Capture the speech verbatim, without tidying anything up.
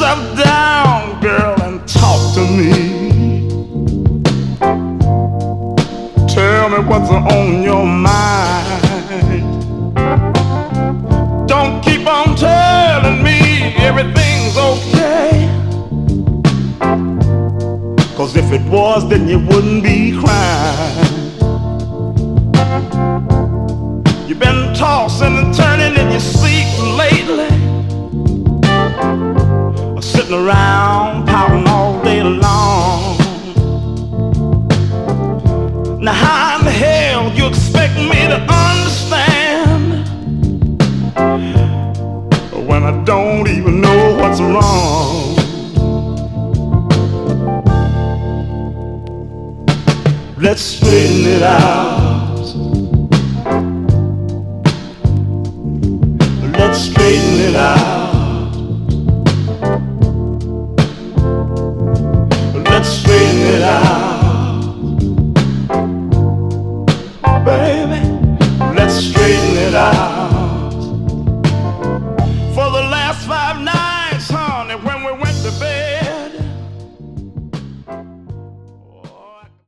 yourself down, girl, and talk to me. Tell me what's on your mind. Don't keep on telling me everything's okay, 'cause if it was, then you wouldn't be crying. You've been tossing and turning in your seat lately, or sitting around pouting all day long. Now how in the hell you expect me to understand when I don't even know what's wrong? Let's straighten it out. Let's straighten it out.